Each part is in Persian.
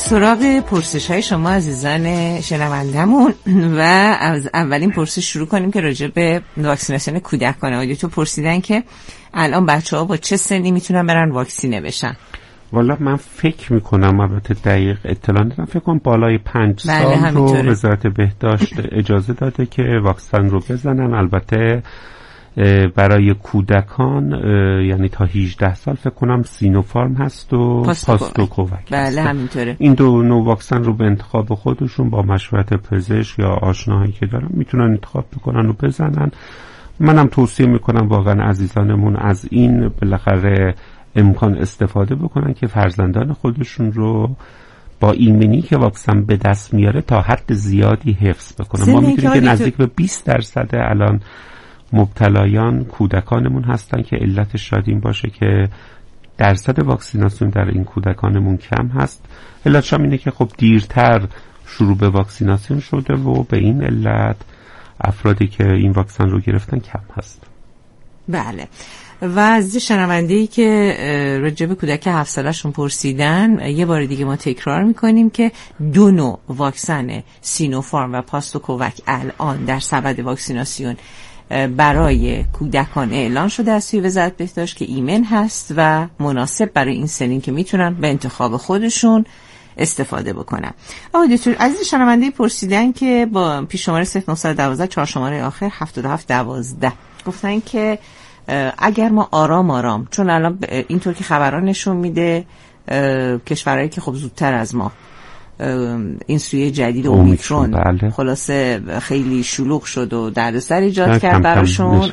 سراغ پرسش های شما عزیزان شنوندمون و از اولین پرسش شروع کنیم که راجع به واکسیناسیون کودکان آدیتو پرسیدن که الان بچه ها با چه سنی میتونن برن واکسینه بشن. والا من فکر میکنم، البته دقیق اطلاع ندارم، فکر کنم بالای 5 سال رو وزارت بهداشت اجازه داده که واکسن رو بزنن. البته برای کودکان یعنی تا 18 سال فکر کنم سینوفارم هست و پاستوکووک. بله همینطوره. این دو نوع واکسن رو به انتخاب خودشون با مشورت پزشک یا آشناهایی که دارن میتونن انتخاب بکنن و بزنن. منم توصیه میکنم واقعا عزیزانمون از این بالاخره امکان استفاده بکنن که فرزندان خودشون رو با ایمنی که واکسن به دست میاره تا حد زیادی حفظ بکنن. ما میتونیم که نزدیک به 20% الان مبتلایان کودکانمون هستن که علتش شاید این باشه که درصد واکسیناسیون در این کودکانمون کم هست. علتش هم اینه که خب دیرتر شروع به واکسیناسیون شده و به این علت افرادی که این واکسن رو گرفتن کم هست. بله. و از شنونده‌ای که راجع به کودک 7 سالشون پرسیدن، یه بار دیگه ما تکرار میکنیم که 2 نوع واکسن سینوفارم و پاستوکووک الان در سبد واکسیناسیون برای کودکان اعلان شده از سوی وزارت بهداشت که ایمن هست و مناسب برای این سنین که میتونن به انتخاب خودشون استفاده بکنن. آقای دکتر عزیز شنونده پرسیدن که با پیش شماره 0912 4 شماره آخر 7712 گفتن که اگر ما آرام چون الان اینطور که خبران نشون میده کشورهایی که خب زودتر از ما این سویه جدید اومیکرون خلاصه خیلی شلوغ شد و دردسر ایجاد کرد براشون.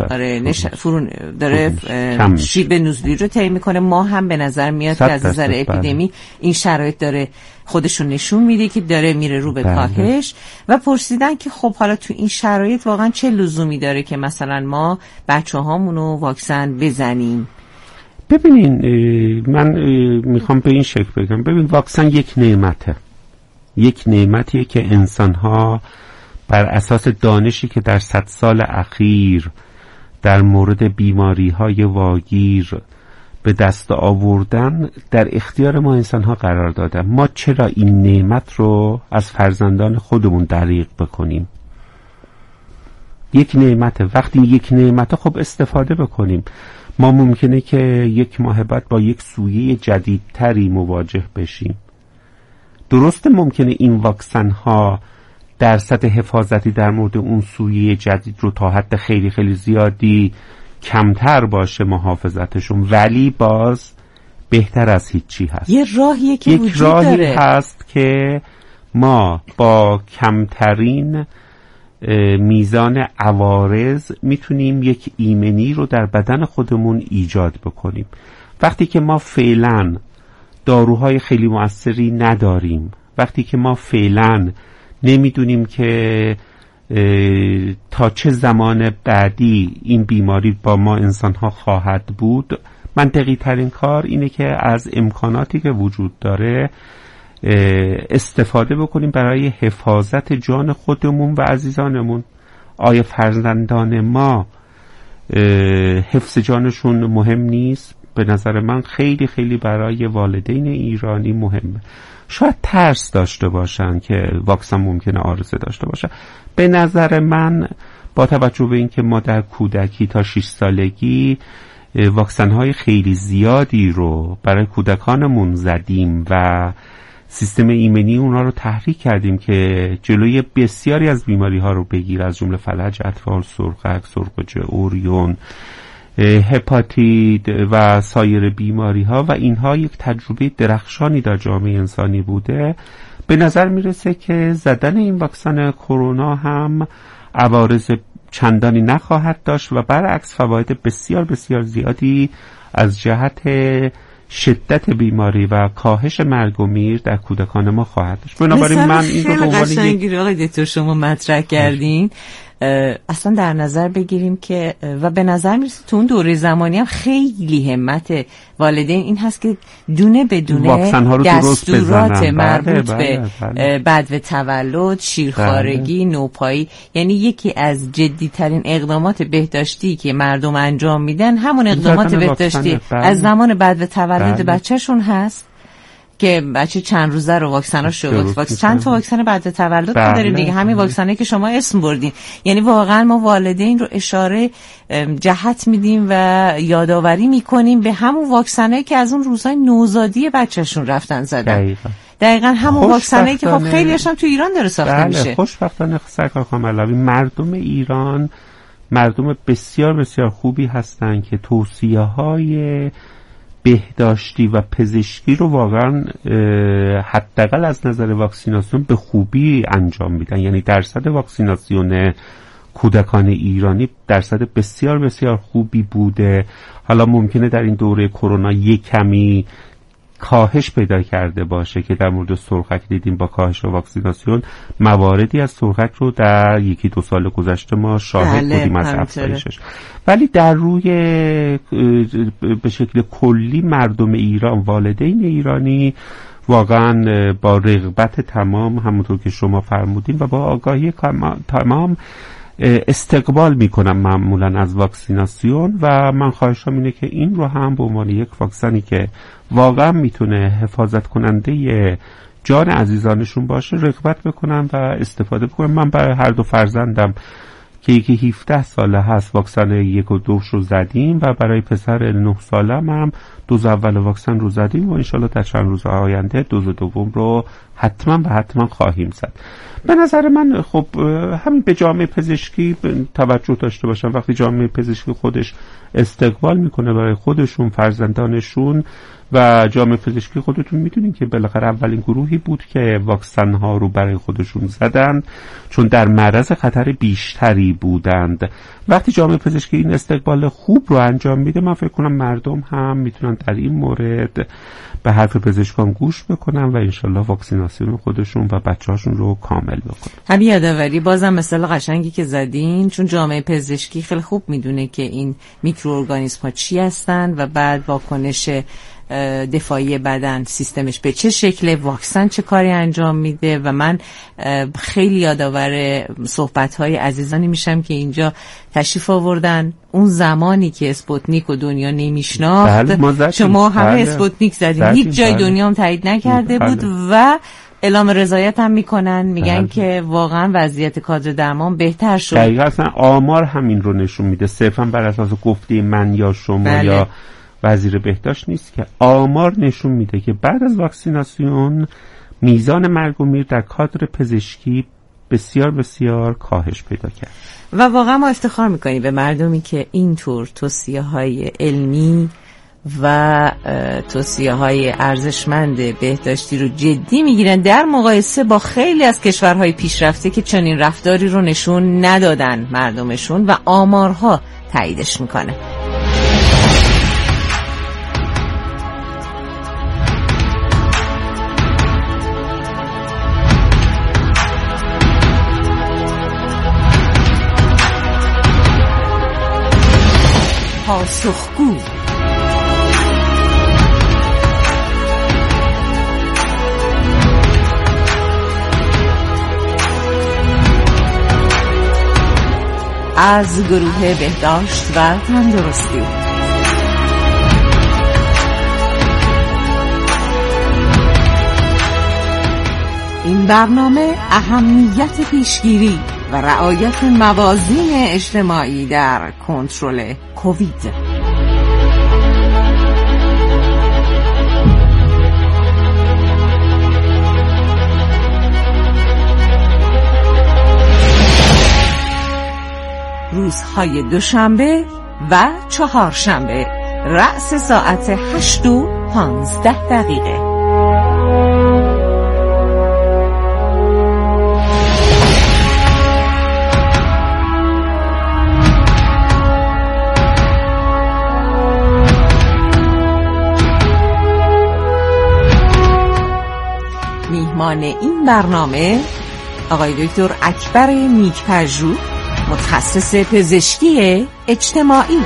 داره شیب نزولی رو طی میکنه. ما هم به نظر میاد که از نظر اپیدمی این شرایط داره خودشون نشون میده که داره میره رو به کاهش و پرسیدن که خب حالا تو این شرایط واقعا چه لزومی داره که مثلا ما بچه هامونو واکسن بزنیم. ببینین من میخوام به این شکل بگم، ببین واکسن یک نعمتیه که انسان‌ها بر اساس دانشی که در 100 سال اخیر در مورد بیماری‌های واگیر به دست آوردن در اختیار ما انسان‌ها قرار دادن. ما چرا این نعمت رو از فرزندان خودمون دریغ بکنیم؟ یک نعمت خب استفاده بکنیم. ما ممکنه که 1 ماه بعد با یک سویه جدیدتری مواجه بشیم. درسته ممکنه این واکسن ها درصد حفاظتی در مورد اون سویه جدید رو تا حد خیلی خیلی زیادی کمتر باشه محافظتشون، ولی باز بهتر از هیچی هست. یه راهیه که یک راهی هست که ما با کمترین میزان عوارض میتونیم یک ایمنی رو در بدن خودمون ایجاد بکنیم. وقتی که ما فعلاً داروهای خیلی مؤثری نداریم، وقتی که ما فعلا نمیدونیم که تا چه زمان بعدی این بیماری با ما انسانها خواهد بود، منطقی ترین کار اینه که از امکاناتی که وجود داره استفاده بکنیم برای حفاظت جان خودمون و عزیزانمون. آیا فرزندان ما حفظ جانشون مهم نیست؟ به نظر من خیلی خیلی برای والدین ایرانی مهمه. شاید ترس داشته باشن که واکسن ممکنه عارضه داشته باشه. به نظر من با توجه به اینکه ما در کودکی تا 6 سالگی واکسن‌های خیلی زیادی رو برای کودکانمون زدیم و سیستم ایمنی اونا رو تحریک کردیم که جلوی بسیاری از بیماری‌ها رو بگیره، از جمله فلج اطفال، سرخک، سرخوجه، اوریون، هپاتیت و سایر بیماری ها و اینها یک تجربه درخشانی در جامعه انسانی بوده. به نظر میرسه که زدن این واکسن کرونا هم عوارض چندانی نخواهد داشت و برعکس فواید بسیار بسیار زیادی از جهت شدت بیماری و کاهش مرگ و میر در کودکان ما خواهد داشت. بنابراین من این رو به عنوان یک دکتر شما مطرح کردین اصلا در نظر بگیریم که و به نظر میرسه تو اون دوره زمانی هم خیلی همت والدین این هست که دونه بدونه دستورات مربوط به بدو تولد، شیرخوارگی، نوپایی، یعنی یکی از جدیترین اقدامات بهداشتی که مردم انجام میدن همون اقدامات بهداشتی از زمان بدو تولد بچهشون هست که بچه چند روزه رو واکسناشو چند تا واکسن بعد تولد داریم دیگه، همین واکسنایی که شما اسم بردین. یعنی واقعا ما والدین رو اشاره جهت میدیم و یادآوری میکنیم به همون واکسنایی که از اون روزهای نوزادی بچه‌شون رفتن زدن. دقیقاً همون واکسنایی که خب خیلی‌هاش هم تو ایران داره ساخته میشه. خوشبختانه سرکار خانم علوی مردم ایران مردم بسیار بسیار خوبی هستن که توصیه‌های بهداشتی و پزشکی رو واقعا حداقل از نظر واکسیناسیون به خوبی انجام میدن. یعنی درصد واکسیناسیون کودکان ایرانی درصد بسیار بسیار خوبی بوده. حالا ممکنه در این دوره کرونا یک کمی کاهش پیدا کرده باشه که در مورد سرخک دیدیم با کاهش واکسیناسیون مواردی از سرخک رو در 1-2 سال گذشته ما شاهد بودیم از افزایشش. ولی در روی به شکل کلی مردم ایران، والدین ایرانی واقعا با رغبت تمام همونطور که شما فرمودین و با آگاهی تمام استقبال میکنم معمولا از واکسیناسیون و من خواهشم اینه که این رو هم به عنوان یک واکسنی که واقعا میتونه حفاظت کننده جان عزیزانشون باشه رغبت بکنم و استفاده بکنم. من برای هر دو فرزندم که یکی 17 ساله هست واکسن 1 و 2 رو زدیم و برای پسر 9 سالم هم دوز اول واکسن رو زدیم و انشالله در چند روز آینده دوز دوم رو حتما خواهیم زد. به نظر من خب همین به جامعه پزشکی توجه داشته باشم. وقتی جامعه پزشکی خودش استقبال میکنه برای خودشون، فرزندانشون و جامعه پزشکی خودتون میدونین که بالاخره اولین گروهی بود که واکسن ها رو برای خودشون زدند چون در معرض خطر بیشتری بودند. وقتی جامعه پزشکی این استقبال خوب رو انجام میده من فکر کنم مردم هم میتونن در این مورد به حرف پزشکان گوش بکنن و انشالله واکسیناسیون خودشون و بچه‌هاشون رو کامل بکنن. همین یادآوری بازم مثال قشنگی که زدین، چون جامعه پزشکی خیلی خوب میدونه که این میکروارگانیسم‌ها چی هستن و بعد واکنش دفاعی بدن سیستمش به چه شکله، واکسن چه کاری انجام میده و من خیلی یادآور صحبت‌های عزیزانی میشم که اینجا تشریف آوردن اون زمانی که اسپوتنیک و دنیا نمیشناخت. شما همه اسپوتنیک زدین، هیچ جای دنیا هم تایید نکرده بود و اعلام رضایت هم میکنن، میگن که واقعا وضعیت کادر درمان بهتر شد. دقیقاً اصلا آمار همین رو نشون میده، صرفا بر اساس گفته من یا شما یا وزیر بهداشت نیست که آمار نشون میده که بعد از واکسیناسیون میزان مرگ و میر در کادر پزشکی بسیار بسیار کاهش پیدا کرد و واقعا ما افتخار میکنیم به مردمی که اینطور توصیه‌های علمی و توصیه‌های ارزشمند بهداشتی رو جدی میگیرن در مقایسه با خیلی از کشورهای پیشرفته که چنین رفتاری رو نشون ندادن مردمشون و آمارها تاییدش میکنه. پاسخگو از گروه بهداشت و تندرستی. این برنامه اهمیت پیشگیری و رعایت موازین اجتماعی در کنترل کووید. روزهای دوشنبه و چهارشنبه رأس ساعت 8:15. میهمان این برنامه آقای دکتر اکبر نیک‌پژوه، متخصص پزشکی اجتماعی.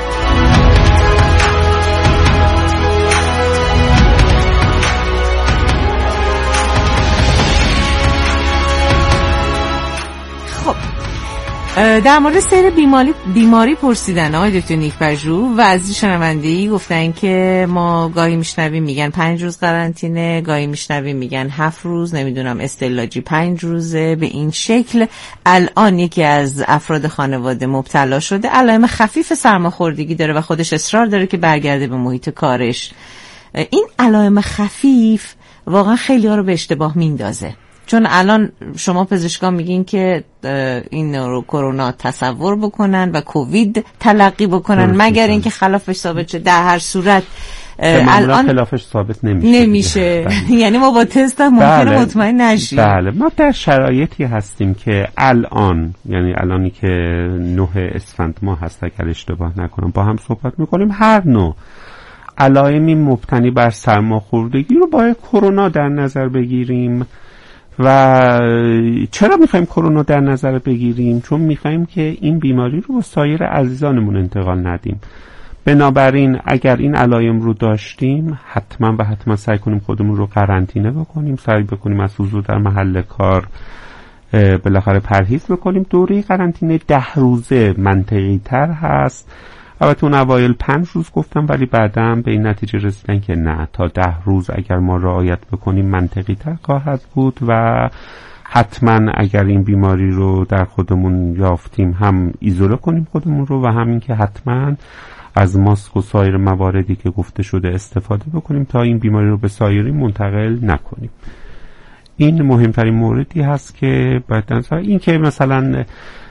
خب در مورد سیر بیماری پرسیدن آقای دکتر نیک پژوه و از شنونده‌ای گفتن که ما گاهی میشنویم میگن 5 روز قرنطینه، گاهی میشنویم میگن 7 روز، نمیدونم استعلاجی 5 روزه. به این شکل الان یکی از افراد خانواده مبتلا شده، علائم خفیف سرماخوردگی داره و خودش اصرار داره که برگرده به محیط کارش. این علائم خفیف واقعا خیلی ها رو به اشتباه میندازه، چون الان شما پزشکان میگین که این رو کرونا تصور بکنن و کووید تلقی بکنن مگر اینکه خلافش ثابت شه. در هر صورت الان خلافش ثابت نمیشه. یعنی ما با تست هم ممکنه مطمئن نشیم. بله، ما در شرایطی هستیم که الانی که 9 اسفند ماه هست اگر اشتباه نکنم با هم صحبت میکنیم، هر نوع علائمی مبتنی بر سرماخوردگی رو با کرونا در نظر بگیریم. و چرا میخوایم کرونا در نظر بگیریم؟ چون میخوایم که این بیماری رو با سایر عزیزانمون انتقال ندیم. بنابراین اگر این علائم رو داشتیم حتما سعی کنیم خودمون رو قرنطینه بکنیم، سعی بکنیم از حضور در محل کار بالاخره پرهیز بکنیم. دوره قرنطینه 10 روزه منطقی تر هست. البته اون اوایل 5 روز گفتم، ولی بعداً به این نتیجه رسیدن که نه، تا 10 روز اگر ما رعایت بکنیم منطقی تر خواهد بود و حتما اگر این بیماری رو در خودمون یافتیم هم ایزوله کنیم خودمون رو و همین که حتما از ماسک و سایر مواردی که گفته شده استفاده بکنیم تا این بیماری رو به سایرین منتقل نکنیم. این مهمترین موردی هست که باید نظر این که مثلا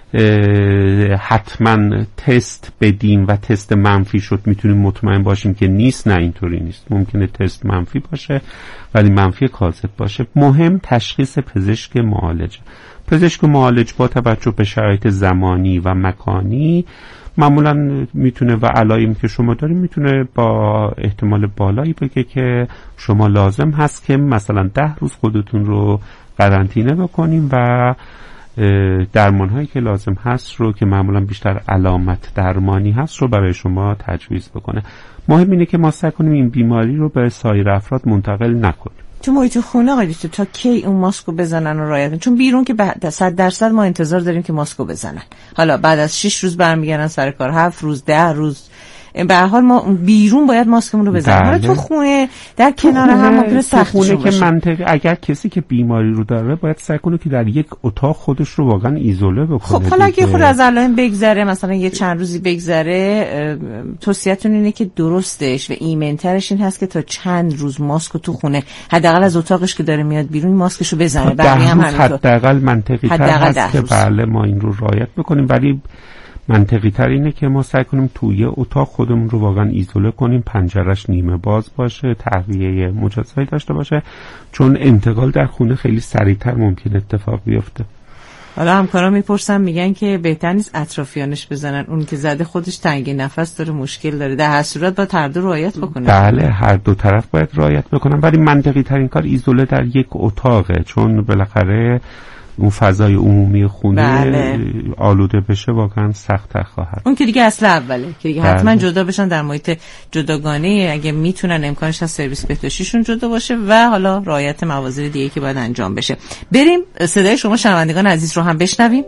حتما تست بدیم و تست منفی شد میتونیم مطمئن باشیم که نیست. نه، اینطوری نیست. ممکنه تست منفی باشه ولی منفی کاذب باشه. مهم تشخیص پزشک معالج با توجه به شرایط زمانی و مکانی معمولا میتونه و علائمی که شما داریم میتونه با احتمال بالایی بگه که شما لازم هست که مثلا 10 روز خودتون رو قرنطینه بکنیم و درمان هایی که لازم هست رو که معمولا بیشتر علامت درمانی هست رو برای شما تجویز بکنه. مهم اینه که ما سعی کنیم این بیماری رو به سایر افراد منتقل نکنیم. تو محیط خونه آقای دکتر تا کی اون ماسکو بزنن و رعایت کنن؟ چون بیرون که 100% ما انتظار داریم که ماسکو بزنن، حالا بعد از 6 روز برمیگردن سر کار، 7 روز 10 روز به هر حال ما بیرون باید ماسکمون رو بزنیم. حالا تو خونه در کنار هم ممکنه سخت باشه. که منطقه اگر کسی که بیماری رو داره باید سعی کنه که در یک اتاق خودش رو واقعا ایزوله بکنه. خب حالا اگه خود از علائم بگذره، مثلا یه چند روزی بگذره، توصیه‌تون اینه که درستش و ایمن‌ترش این هست که تا چند روز ماسک تو خونه حداقل از اتاقش که داره میاد بیرون ماسکشو بزنه. بقیه هم حداقل منطقی تر هست که بله ما این رو رعایت بکنیم، ولی منطقی تر اینه که ما سعی کنیم توی اتاق خودمون رو واقعا ایزوله کنیم، پنجرش نیمه باز باشه، تهویه مجزایی داشته باشه، چون انتقال در خونه خیلی سریعتر ممکن اتفاق بیفته. حالا همکارا میپرسن میگن که بهتر نیست اطرافیانش بزنن، اون که زده خودش تنگی نفس داره، مشکل داره، در هر صورت باید هر دو رعایت بکنن. بله، هر دو طرف باید رعایت بکنن، ولی منطقی ترین کار ایزوله در یک اتاقه، چون بالاخره اون فضای عمومی خونه آلوده بشه واقعا سخت‌تر خواهد. اون که دیگه اصل اوله که دیگه حتما جدا بشن در محیط جداگانه، اگه میتونن امکانش از سرویس بهداشتیشون جدا باشه و حالا رعایت موازین دیگه که باید انجام بشه. بریم صدای شما شنوندگان عزیز رو هم بشنویم.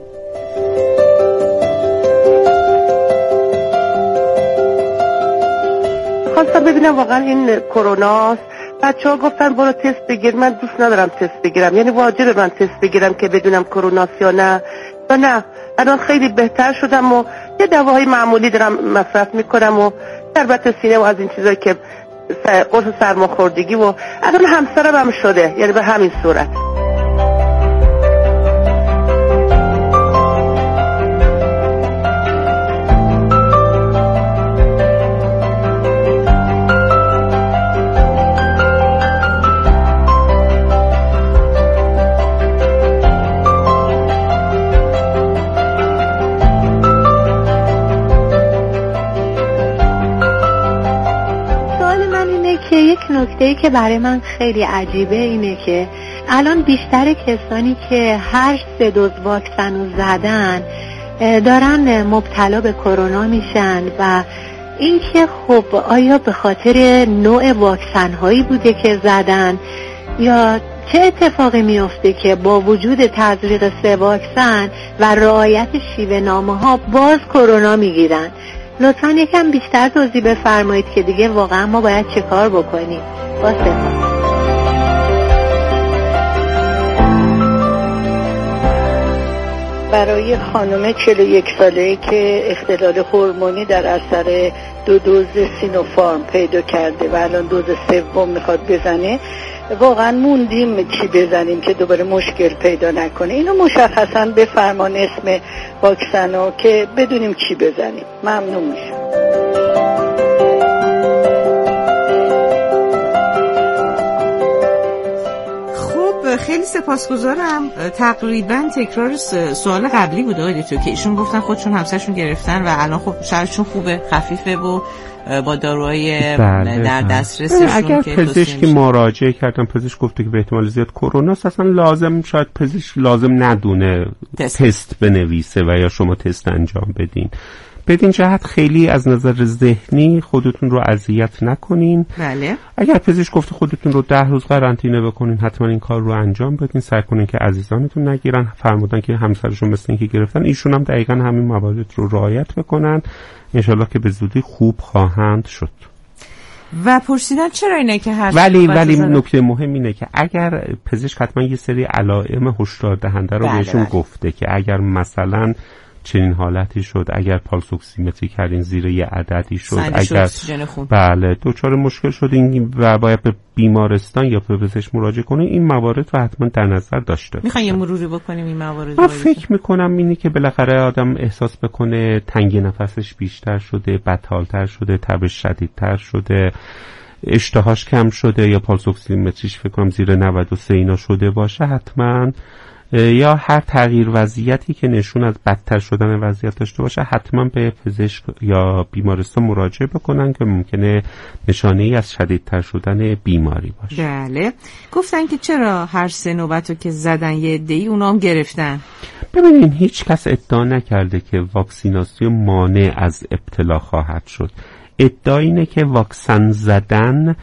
خواستم ببینم واقعا این کرونا بچه‌ها گفتن برو تست بگیر. من دوست ندارم تست بگیرم، یعنی واجبه من تست بگیرم که بدونم کروناست یا نه. الان خیلی بهتر شدم و یه دواهای معمولی دارم مصرف میکنم و شربت سینه و از این چیزایی که قرص سرماخوردگی و الان همسرم هم شده، یعنی به همین صورت. یک نکته‌ای که برای من خیلی عجیبه اینه که الان بیشتر کسانی که هر 3 دوز واکسن رو زدن دارن مبتلا به کرونا میشن و این که خب آیا به خاطر نوع واکسن هایی بوده که زدن یا چه اتفاقی میفته که با وجود تزریق 3 واکسن و رعایت شیوه نامه ها باز کرونا میگیرن؟ لطفاً یکم بیشتر توضیح بفرمایید که دیگه واقعا ما باید چه کار بکنیم. با سپاس. برای خانم 41 ساله‌ای که اختلال هورمونی در اثر 2 دوز سینوفارم پیدا کرده و الان دوز 3 میخواد بزنه، واقعا موندیم چی بزنیم که دوباره مشکل پیدا نکنه. اینو مشخصا بفرمان اسم واکسنو که بدونیم چی بزنیم. ممنون میشم. خیلی سپاسگزارم. تقریبا تکرار سوال قبلی بود آقای دکتر که ایشون گفتن خودشون همسرشون گرفتن و الان خب شرشون خوبه، خفیفه و با داروهای در دسترسشون. اگر پزشکی مراجعه کردن، پزشک گفته که به احتمال زیاد کرونا است، اصلا لازم شاید پزشک لازم ندونه تست بنویسه و یا شما تست انجام بدین. بدین جهت خیلی از نظر ذهنی خودتون رو اذیت نکنین. بله. اگر پزشک گفته خودتون رو 10 روز قرنطینه بکنین، حتما این کار رو انجام بدین. سعی کنین که عزیزانتون نگیرن. فرمودن که همسرشون مثل این که گرفتن، ایشون هم دقیقاً همین موارد رو رعایت بکنن. انشالله که به زودی خوب خواهند شد. و پرسیدن چرا اینه که هر ولی نکته مهم اینه که اگر پزشک حتما یه سری علائم هشدار دهنده رو بهشون گفته که اگر مثلا چنین حالتی شد، اگر پالس اکسیمتری کردین زیر یه عددی شد، اگر بله دچار مشکل شدین و باید به بیمارستان یا به پزشک مراجعه کنین، این موارد رو حتما در نظر داشته باشید. میخواین یه مروری بکنیم این موارد من فکر میکنم اینی که بالاخره آدم احساس بکنه تنگی نفسش بیشتر شده، بدحالتر شده، تبش شدیدتر شده، اشتهاش کم شده یا پالس اکسیمتریش فکر کنم زیر 93 اینا شده باشه، حتما یا هر تغییر وضعیتی که نشون از بدتر شدن وضعیت داشته باشه، حتما به پزشک یا بیمارستان مراجعه بکنن که ممکنه نشانه ای از شدیدتر شدن بیماری باشه. بله. گفتن که چرا هر 3 نوبتو که زدن یه عده‌ای اونا هم گرفتن؟ ببینین هیچ کس ادعا نکرده که واکسیناسیون مانع از ابتلا خواهد شد. ادعا اینه که واکسن زدن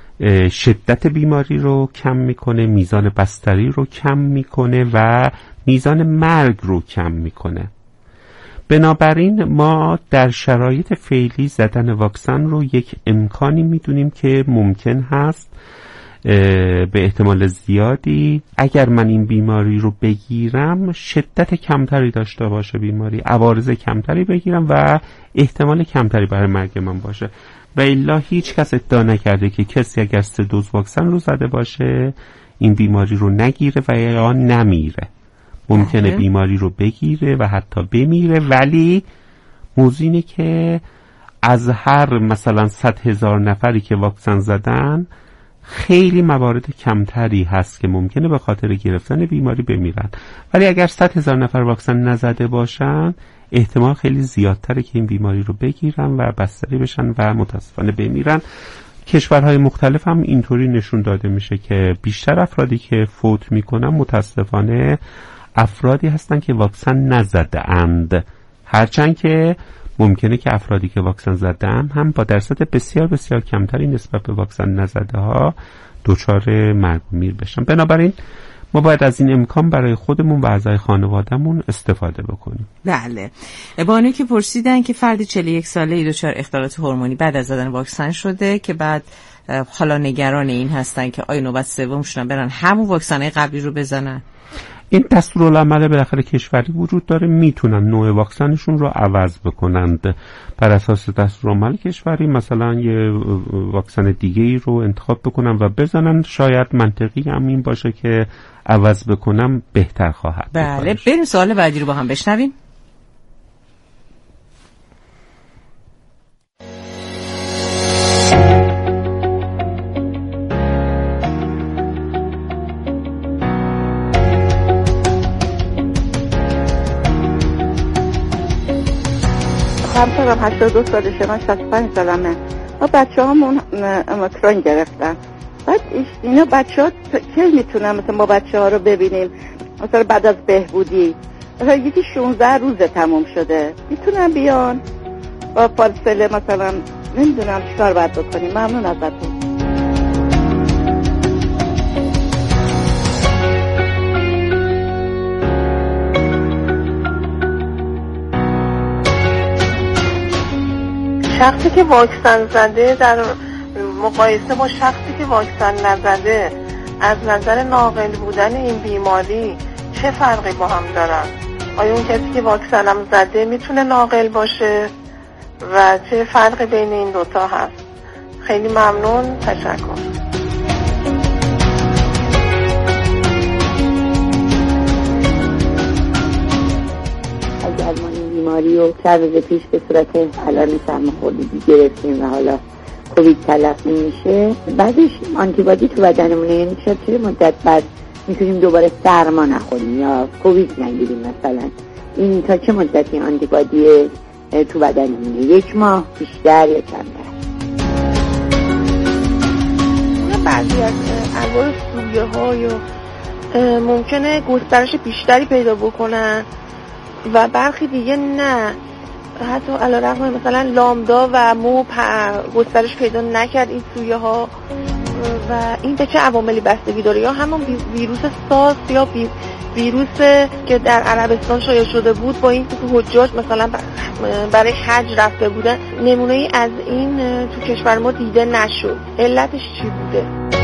شدت بیماری رو کم میکنه، میزان بستری رو کم میکنه و میزان مرگ رو کم میکنه. بنابراین ما در شرایط فعلی زدن واکسن رو یک امکانی میدونیم که ممکن هست به احتمال زیادی اگر من این بیماری رو بگیرم شدت کمتری داشته باشه، بیماری عوارض کمتری بگیرم و احتمال کمتری برای مرگ من باشه. و الا هیچ کس ادعا نکرده که کسی اگر 3 دوز واکسن رو زده باشه این بیماری رو نگیره و یا نمیره. ممکنه بیماری رو بگیره و حتی بمیره، ولی موضوع اینه که از هر مثلا 100,000 نفری که واکسن زدن خیلی موارد کمتری هست که ممکنه به خاطر گرفتن بیماری بمیرن. ولی اگر 100,000 نفر واکسن نزده باشن احتمال خیلی زیادتره که این بیماری رو بگیرن و بستری بشن و متاسفانه بمیرن. کشورهای مختلف هم اینطوری نشون داده میشه که بیشتر افرادی که فوت میکنن متاسفانه افرادی هستن که واکسن نزده اند، هرچند که ممکنه که افرادی که واکسن زدن هم با درصد بسیار بسیار کمتری نسبت به واکسن نزده ها دچار مرگ و میر بشن. بنابراین ما باید از این امکان برای خودمون و اعضای خانوادهمون استفاده بکنیم. بله. بانوی که پرسیدن که فرد 41 ساله‌ای دچار اختلالات هورمونی بعد از زدن واکسن شده که بعد حالا نگران این هستن که آیا نوبت سومشون برن همون واکسن قبلی رو بزنن. این دستورالعمل بالاخره کشوری وجود داره، میتونن نوع واکسنشون رو عوض بکنند بر اساس دستورالعمل کشوری، مثلا یه واکسن دیگه ای رو انتخاب بکنن و بزنن. شاید منطقی هم این باشه که عوض بکنم بهتر خواهد. بله. بریم سوال بعدی رو با هم بشنویم. همسرم 82 سالشه، من 65 سالمه. ما بچه همون اومیکرون گرفتن. بعد اینا بچه ها که میتونن مثلا ما بچه ها رو ببینیم مثلا بعد از بهبودی مثلا یکی 16 روزه تموم شده میتونن بیان با فاصله مثلا نمیدونم چیکار باید بکنیم. ممنون ازتون. شخصی که واکسن زده در مقایسه با شخصی که واکسن نزده از نظر ناقل بودن این بیماری چه فرقی با هم دارن؟ آیا اون کسی که واکسن هم زده میتونه ناقل باشه و چه فرقی بین این دوتا هست؟ خیلی ممنون، تشکر. اگر ما این بیماری رو چند روز پیش به صورت علائم سرماخوردگی گرفتیم و حالا کووید تلقی میشه، بعدش آنتیبادی تو بدنمونه، یعنی چه مدت بعد میتونیم دوباره سرما نخوریم یا کووید نگیریم مثلا، این تا چه مدتی آنتیبادی تو بدنمونه؟ 1 ماه، بیشتر یا کمتر؟ بعضی از انواع سویه ها یا ممکنه گسترش بیشتری پیدا بکنن و برخی دیگه نه، حتی علیرغم مثلا لامدا و مو گسترش پیدا نکرد این سویه ها. و این به چه عواملی بستگی داره؟ یا همون ویروس سارس یا ویروس که در عربستان شایع شده بود با این که حجاج مثلا برای حج رفته بودن، نمونه‌ای از این تو کشور ما دیده نشد. علتش چی بوده؟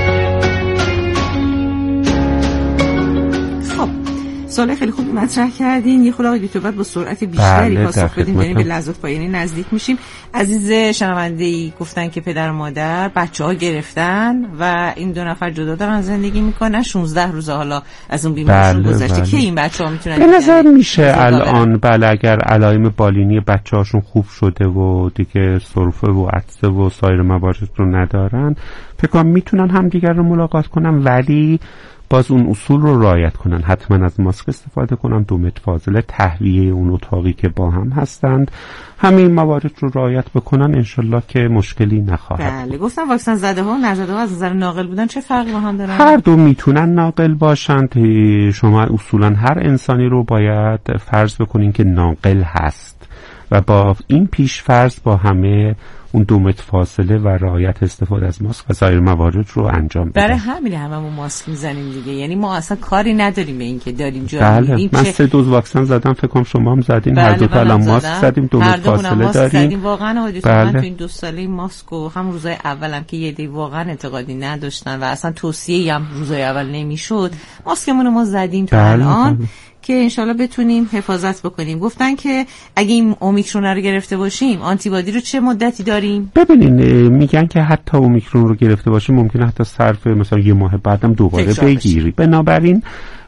سوال خیلی خوبی مطرح کردین. یه خورده آقای دکتر بعد با سرعت بیشتری پاسخ بدیم، یعنی به لحظات پایانی نزدیک میشیم. عزیز شنونده‌ای گفتن که پدر و مادر بچه‌ها گرفتن و این 2 نفر جدا دارن زندگی میکنن، 16 روز حالا از اون بیماریشون گذشته. که این بچه‌ها میتونن به نظر میشه الان اگر علائم بالینی بچه‌هاشون خوب شده و دیگه سرفه و عطسه و سایر موارد رو ندارن، فکر کنم میتونن همدیگر رو ملاقات کنن، ولی باز اون اصول رو رعایت کنن. حتما از ماسک استفاده کنن، 2 متر فاصله، تهویه اون اتاقی که با هم هستند، همین موارد رو رعایت بکنن، انشالله که مشکلی نخواهد. بله، گفتم واکسن زده ها و نزده ها از نظر ناقل بودن چه فرقی با هم دارن؟ هر دو میتونن ناقل باشند. شما اصولا هر انسانی رو باید فرض بکنین که ناقل هست و با این پیش فرض با همه اون 2 متر فاصله و رعایت استفاده از ماسک و سایر موارد رو انجام بدیم. برای هممون ماسک میزنیم دیگه، یعنی ما اصلا کاری نداریم به این که داریم جا بله، من 3 دوز واکسن زدم، فکر کنم شما هم زدین. هر دو تا الان ماسک زدیم، 2 متر فاصله داریم. واقعا حدود من تو این 2 ساله ماسک و هم روزای اولم که یه دی واقعا اعتقادی نداشتن و اصلا توصیه‌ای هم روزای اول نمیشد، ماسکمون رو ما زدیم تا الان که انشالله بتونیم حفاظت بکنیم. گفتن که اگه این اومیکرون رو گرفته باشیم آنتیبادی رو چه مدتی داریم؟ ببینین میگن که حتی اومیکرون رو گرفته باشیم ممکنه حتی صرف مثلا 1 ماه بعدم دوباره بگیری. بنابراین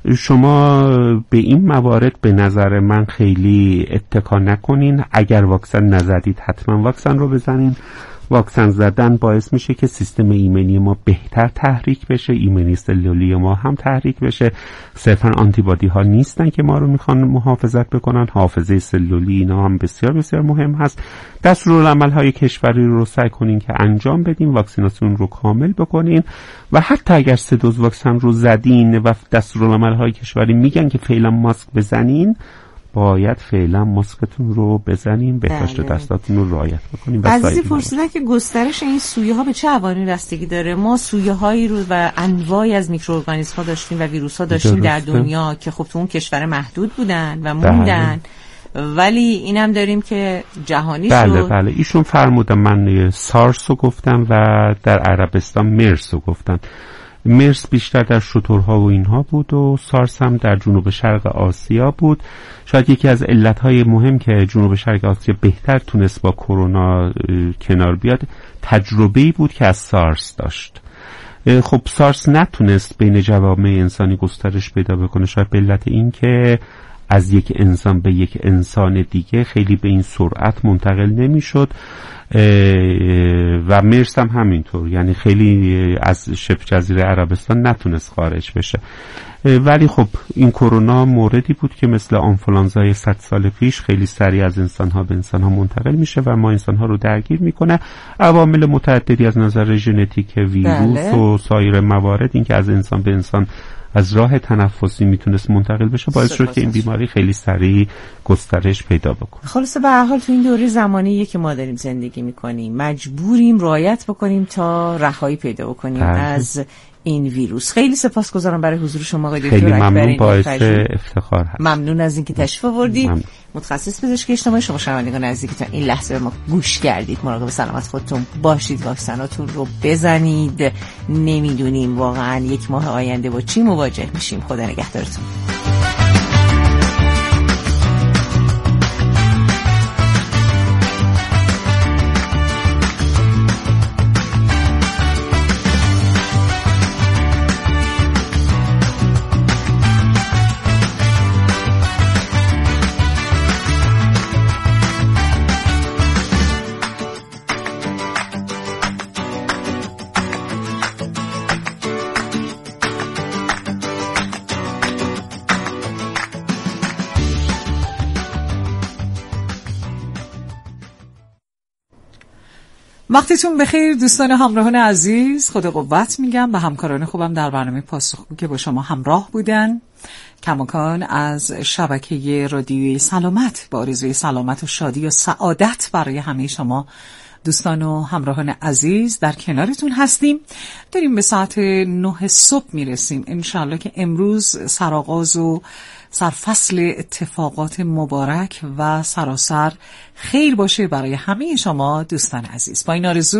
شما به این موارد به نظر من خیلی اتکا نکنین. اگر واکسن نزدید حتما واکسن رو بزنین. واکسن زدن باعث میشه که سیستم ایمنی ما بهتر تحریک بشه، ایمنی سلولی ما هم تحریک بشه. صرفا آنتیبادی ها نیستن که ما رو میخوان محافظت بکنن، حافظه سلولی اینا هم بسیار بسیار مهم هست. دستورالعمل های کشوری رو سعی کنین که انجام بدین، واکسیناسیون رو کامل بکنین و حتی اگر 3 دوز واکسن رو زدین و دستورالعمل های کشوری میگن که فعلا ماسک بزنین، باید فعلا ماسکتون رو بزنین، بهداشت دستاتون رو رعایت بکنین. عزیزی پرسیدن که گسترش این سویه ها به چه عواملی بستگی داره؟ ما سویه هایی رو و انواعی از میکروارگانیسم ها داشتیم و ویروس ها داشتیم در دنیا که خب تو اون کشور محدود بودن و موندن، ولی اینم داریم که جهانی شد. بله ایشون فرمودن، من سارس رو گفتم و در عربستان مرس رو گفتن. مرس بیشتر در شترها و اینها بود و سارس هم در جنوب شرق آسیا بود. شاید یکی از علتهای مهم که جنوب شرق آسیا بهتر تونست با کرونا کنار بیاد تجربه‌ای بود که از سارس داشت. خب سارس نتونست بین جوامع انسانی گسترش پیدا بکنه، شاید به علت این که از یک انسان به یک انسان دیگه خیلی به این سرعت منتقل نمیشد و مرس هم همینطور، یعنی خیلی از شبه جزیره عربستان نتونست خارج بشه. ولی خب این کرونا موردی بود که مثل آنفولانزای 100 سال پیش خیلی سریع از انسان‌ها به انسان‌ها منتقل میشه و ما انسان‌ها رو درگیر میکنه. عوامل متعددی از نظر ژنتیک، ویروس و سایر موارد، این که از انسان به انسان از راه تنفسی میتونست منتقل بشه باعث شد که این بیماری خیلی سریع گسترش پیدا بکنه. خلاصه به هر حال تو این دوره زمانیه که ما داریم زندگی میکنیم مجبوریم رعایت بکنیم تا رهایی پیدا بکنیم از این ویروس. خیلی سپاسگزارم برای حضور شما آقای دکتر اکبری. خیلی ممنون، باعث افتخار هست. ممنون از اینکه تشریف آوردید. متخصص پزشکی اجتماعی. شما شنوندگان عزیزی که تا این لحظه به ما گوش کردید، مراقب سلامت خودتون باشید، واکسناتون رو بزنید. نمیدونیم واقعا یک ماه آینده با چی مواجه میشیم. خدا نگهدارتون. وقتتون بخیر دوستان همراهان عزیز. خدا قوت میگم به همکاران خوبم در برنامه پاسخگو که با شما همراه بودن، کماکان از شبکه رادیوی سلامت، با آرزوی سلامت و شادی و سعادت برای همه شما دوستان و همراهان عزیز در کنارتون هستیم. داریم به ساعت 9 صبح میرسیم. انشالله که امروز سرآغاز و سرفصل اتفاقات مبارک و سراسر خیر باشه برای همه شما دوستان عزیز. با این آرزو